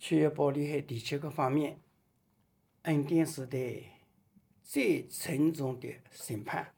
区域保利海地区各方面，恩典时代最沉重的审判。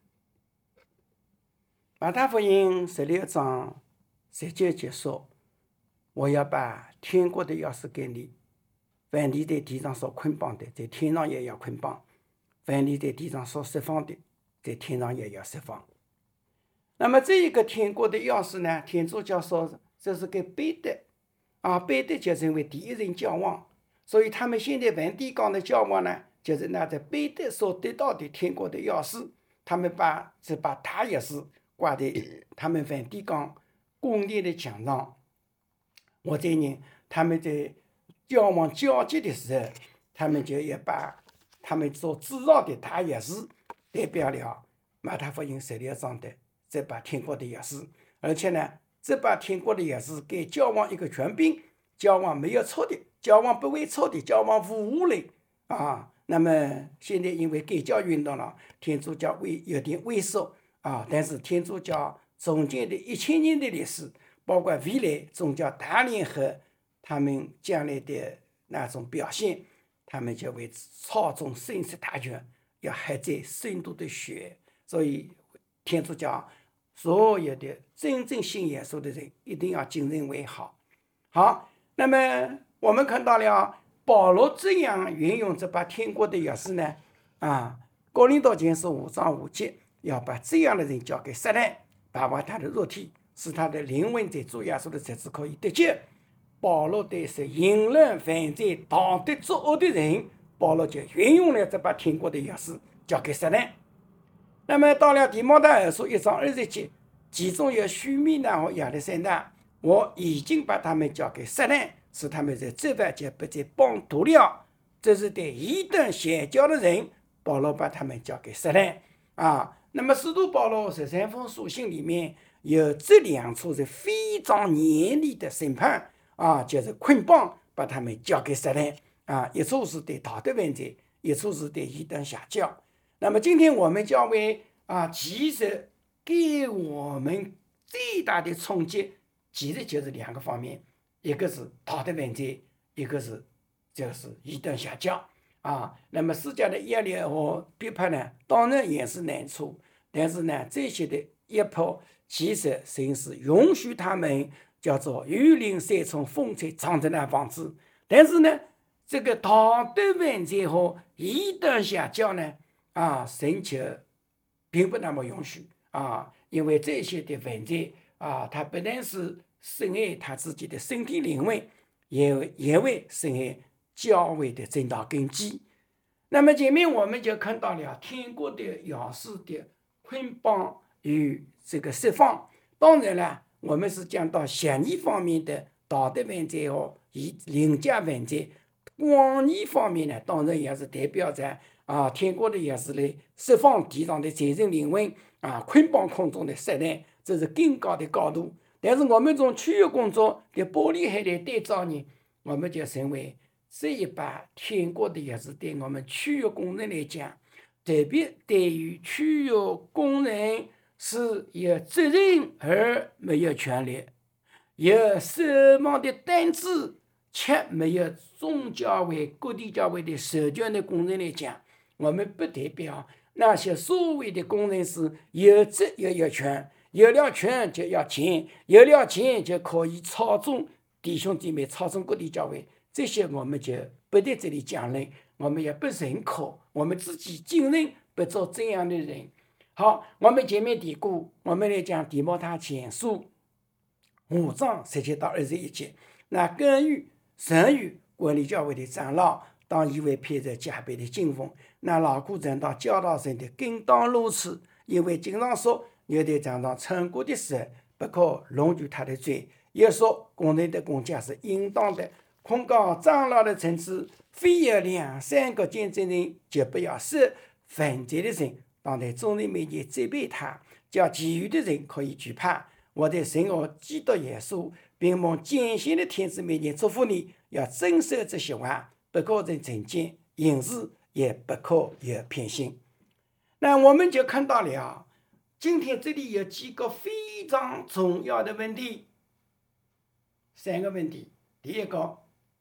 马太福音16章19节说：“我要把天国的钥匙给你，凡你在地上所捆绑的，在天上也要捆绑；凡你在地上所释放的，在天上也要释放。”那么这一个天国的钥匙呢，天主教说这是给彼得彼得就成为第一任教皇，所以他们现在梵蒂冈的教皇呢，就是拿着彼得所得到的天国的钥匙，他们把大钥匙挂在他们梵蒂冈宫殿的墙上。我这年他们在教皇交接的时候，他们就要把他们所制造的大钥匙代表了马太福音16章的这把天国的钥匙，而且呢，这把天国的钥匙给教皇一个权柄，教皇没有错的，教皇不会错的，教皇无误的那么现在因为改教运动了，天主教有点萎缩但是天主教中间的1000年的历史，包括未来宗教大联合他们将来的那种表现，他们就会操纵生死大权，要喝在深度的血。所以天主教所有的真正信耶稣的人一定要谨慎为好。那么我们看到了保罗这样运用这把天国的钥匙呢哥林多前书5章5节，要把这样的人交给撒旦，把握他的肉体，使他的灵魂在主耶稣的日子可以得救。保罗对是淫乱犯罪道德作恶的人，保罗就运用了这把天国的钥匙交给撒旦。那么到了提摩太后书1章20节，其中有许米乃和亚历山大，我已经把他们交给撒旦，使他们在这番就不再帮助了。这是对异端邪教的人，保罗把他们交给撒旦那么使徒保罗13封书信里面有这2处是非常严厉的审判就是捆绑，把他们交给撒旦一处是对道德犯罪，一处是对异端邪教。那么今天我们教会其实给我们最大的冲击，其实就是2个方面，一个是道德犯罪，一个是就是异端邪教那么世界的压力和逼迫呢，当然也是难处，但是呢，这些的压迫其实神是允许他们叫做雨淋山冲风吹长的那房子。但是呢，这个道德犯罪和异端邪教呢神却并不那么允许因为这些的犯罪他不但是损害他自己的身体灵魂，也会损害教会的正道根基。那么前面我们就看到了天国的钥匙的捆绑与这个释放。当然了，我们是讲到狭义方面的道德犯罪和灵界犯罪，广义方面呢，当然也是代表着天国的钥匙来释放地上的罪人灵魂捆绑空中的撒旦，这是更高的高度。但是我们从区域工作的玻璃海来对照呢，我们就认为这一把天国的钥匙对我们区域工人来讲，特别对于区域工人是有责任而没有权利，有守望的担子却没有宗教会各地教会的授权的工人来讲，我们不代表那些所谓的工人是有责又有权，有了权就要钱，有了钱就可以操纵弟兄姐妹，操纵各地教会，这些我们就不在这里讲了，我们也不认可，我们自己尽人不做这样的人。好，我们前面提过，我们来讲提摩太前书5章17到21节。那根于神与管理教会的长老，当以为披着加倍的敬奉，那劳苦人到教导神的，更当如此。因为经常说，有的长老成果的时候，不可容许他的罪；又说，工人的工价是应当的。控告长老的层次，非有2、3个见证人，就不要设犯罪的人，当在众人面前责备他，叫其余的人可以惧怕。我在神和基督耶稣并蒙拣选的天子面前祝福你，要遵守这些话，不可人成见，行事也不可有偏心。那我们就看到了，今天这里有几个非常重要的问题，3个问题。第一个，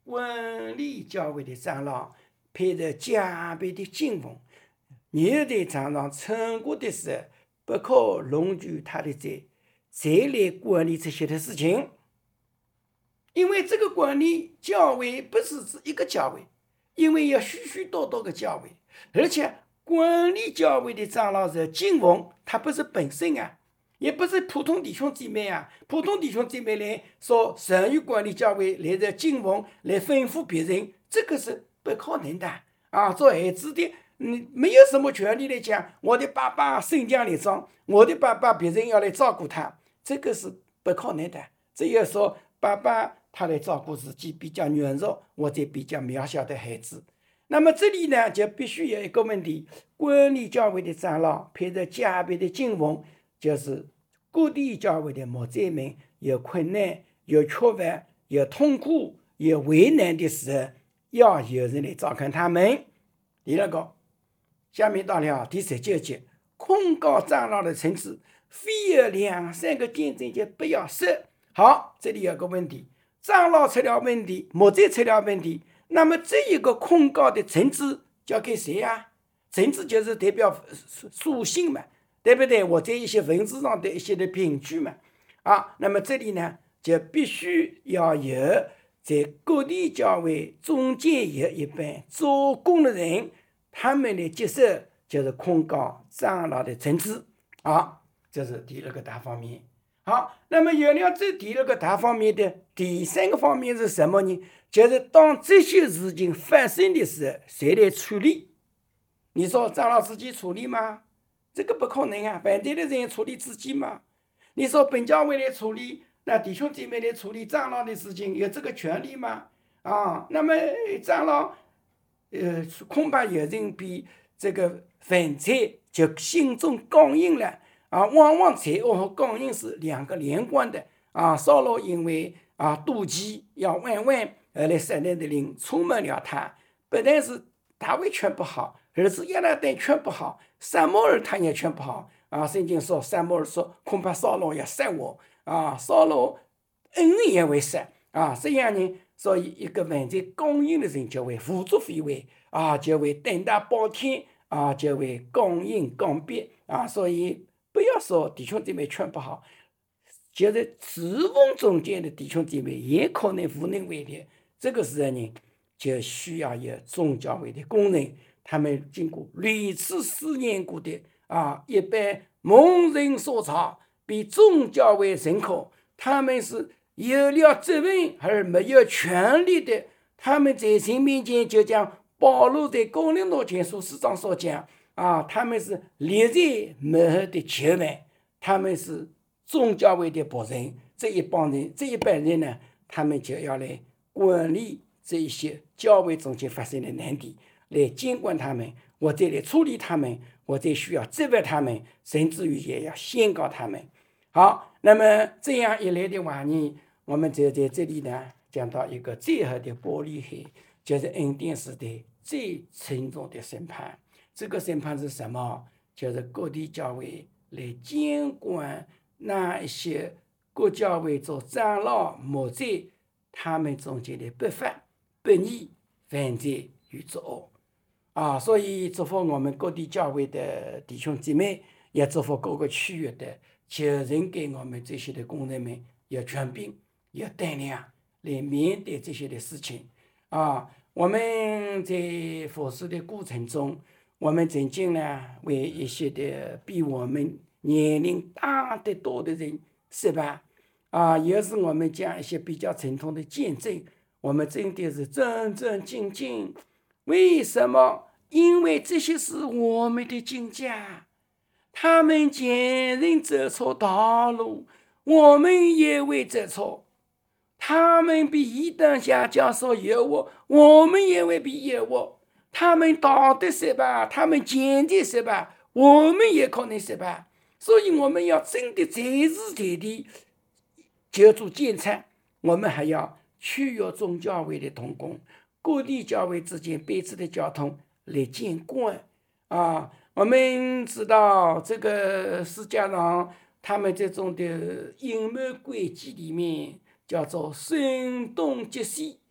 管理教会的长老配着加倍的敬奉，面对常常成果的时候，不可论据他的罪，再来管理这些的事情。因为这个管理教会不是指一个教会，因为要许许多多个教会，而且管理教会的长老是敬奉，他不是本身啊，也不是普通弟兄姐妹啊。普通弟兄姐妹来说善于管理教会，来着敬奉，来吩咐别人，这个是不可能的啊。做孩子的没有什么权利来讲，我的爸爸身强力壮，我的爸爸别人要来照顾他，这个是不可能的。只有说爸爸他来照顾自己比较软弱或者比较渺小的孩子。那么这里呢，就必须有一个问题，管理教会的长老配着加倍的敬奉，就是各地教会的牧者们有困难、有缺乏、有痛苦、有为难的时候，要有人来照看他们。第二个，下面到了第19节，控告长老的层次，非有2、3个见证就不要赦。好，这里有个问题，长老出了问题，牧者出了问题，那么这一个控告的层次交给谁啊？层次就是代表属性嘛，对不对？或者一些文字上的一些的凭据嘛。那么这里呢，就必须要有在各地教会中间有一班做工的人，他们的角色就是控告长老的层次。这是第2个大方面。好，那么有了这第2个大方面的第3个方面是什么呢？就是当这些事情发生的时候，谁来处理？你说长老自己处理吗？这个不可能啊！反对的人处理自己吗？你说本教会来处理，那弟兄姐妹来处理长老的事情，有这个权利吗？那么长老，恐怕有人比这个犯罪就心中刚硬了。往往罪恶和刚硬是2个连贯的。扫罗因为妒忌要玩玩，后来撒旦的灵充满了他，不但是大卫劝不好，儿子亚拿单劝不好，撒母耳他也劝不好。圣经说撒母耳说恐怕扫罗要杀我。扫罗恩人也会杀。这样呢，所以一个犯罪刚硬的人就会胡作非为，就会胆大包天，就会刚硬刚憋。所以不要说弟兄姐妹劝不好，就是侍奉中间的弟兄姐妹也可能无能为力。这个时候呢，就需要有众教会的工人，他们经过屡次试验过的一般蒙人所造，比众教会认可，他们是有了责任而没有权利的。他们在神面前就像保罗在哥林多前书4章所讲，他们是立在幕后的囚犯，他们是众教会的仆人。这一帮人呢，他们就要来管理这一些教会中间发生的难题，来监管他们，或者来处理他们，或者需要责罚他们，甚至于也要宣告他们。好，那么这样一来的话呢，我们就在这里呢讲到一个最后的玻璃海，就是恩典时代最沉重的审判。这个审判是什么？就是各地教会来监管那一些各教会做长老牧者，他们中间的不法、不义、犯罪与作恶。所以祝福我们各地教会的弟兄姐妹，也祝福各个区域的，求神给我们这些的工人们有权柄、有胆量来面对这些的事情。我们在服事的过程中，我们曾经呢为一些的比我们年龄大得多的人失败。也是我们讲一些比较沉痛的见证，我们真的是战战兢兢。为什么？因为这些是我们的亲家，他们前人走错道路，我们也会走错。他们比一等下教授有我们也会比有我。他们道德失败，他们坚决失败，我们也可能失败。所以我们要真的在时在地就做监察，我们还要区域众教会的同工，各地教会之间彼此的交通来监管。我们知道这个世界上他们这种的隐谋诡计里面叫做声东击西，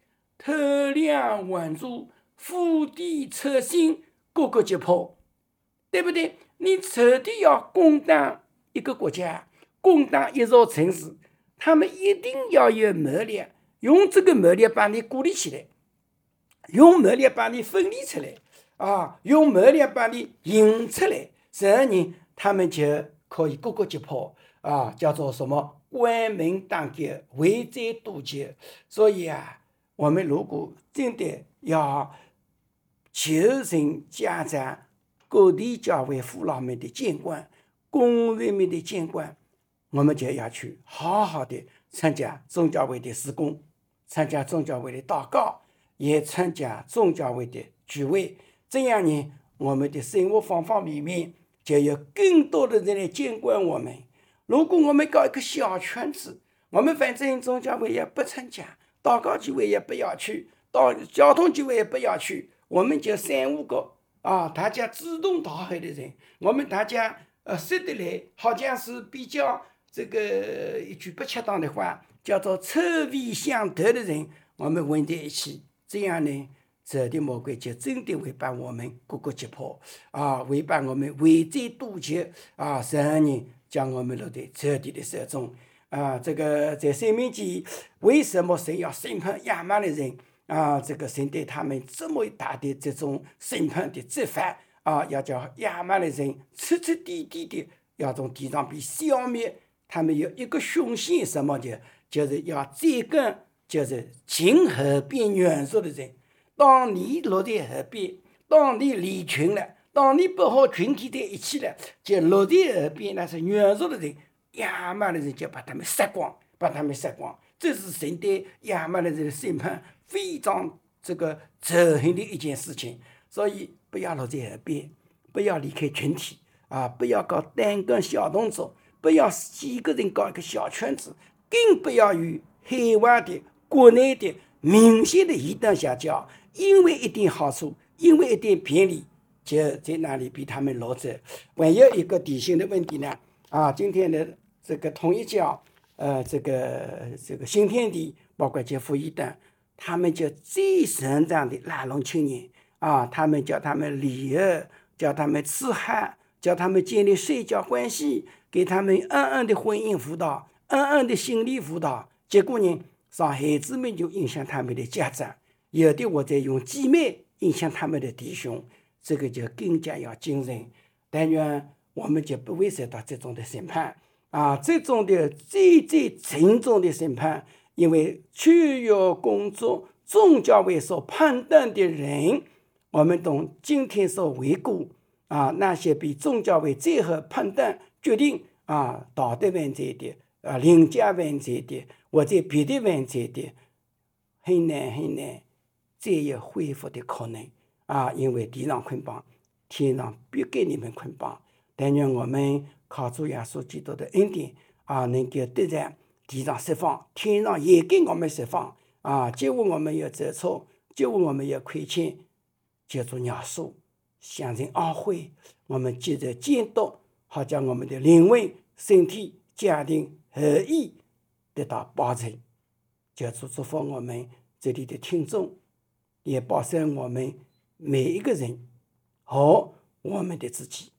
透梁换柱，釜底抽薪，各个击破，对不对？你彻底要攻打一个国家，攻打一座城市，他们一定要有谋略，用这个谋略把你孤立起来，用谋略把你分离出来，用谋略把你引出来，这样人他们就可以各个击破，叫做什么？关门当脚，围追堵截。所以我们如果真的要求神家长、各地教会父老们的监管、工人们的监管，我们就要去好好的参加宗教会的事工，参加宗教会的祷告，也参加宗教会的聚会。这样呢，我们的生活方方面面就有更多的人来监管我们。如果我们搞一个小圈子，我们反正宗教会也不参加，祷告聚会也不要去，到交通聚会也不要去，我们就3-5个大家志同道合的人，我们大家说得来，好像是比较这个一句不恰当的话，叫做臭味相投的人，我们混在一起，这样呢，这的魔鬼就真的会把我们各个击破会把我们围追堵截让人将我们落在彻底的手中这个在申命记，为什么神要审判亚玛力人这个神对他们这么大的这种审判的责罚要叫亚玛力人彻彻底底的要从地上被消灭。他们有一个凶性什么的，就是要追赶，就是近河边远速的人。当你落在河边，当你离群了，当你不和群体在一起了，就落在河边那是软弱的人，亚玛力人就把他们杀光，把他们杀光。这是神对亚玛力人的审判，非常这个仇恨的一件事情。所以不要落在河边，不要离开群体不要搞单个小动作，不要几个人搞一个小圈子，更不要与海外的、国内的明显的异端下交，因为一点好处，因为一点便利，就在那里被他们掳走。还有一个底线的问题呢今天的这个统一教这个新天地，包括这福一等，他们就最擅长的拉拢青年他们叫他们离合，叫他们吃喝，叫他们建立社交关系，给他们暗暗的婚姻辅导，暗暗的心理辅导。结果呢，让孩子们就影响他们的家长，有的我在用姐妹影响他们的弟兄，这个就更加要谨慎。但愿我们就不会受到这种的审判这种的最沉重的审判，因为区域工作宗教会所判断的人，我们从今天所回顾那些被宗教会最后判断决定道德犯罪的凌驾犯罪的或者别的犯罪的，很难再有恢复的可能因为地上捆绑，天上必给你们捆绑。但愿我们靠主耶稣基督的恩典能够得着地上释放，天上也给我们释放结果我们有走错，结果我们有亏欠，求主饶恕，向人懊悔，我们接着监督，好将我们的灵魂、身体、家庭合一得到保证。求主祝福我们这里的听众，也保守我们每一个人和我们的自己。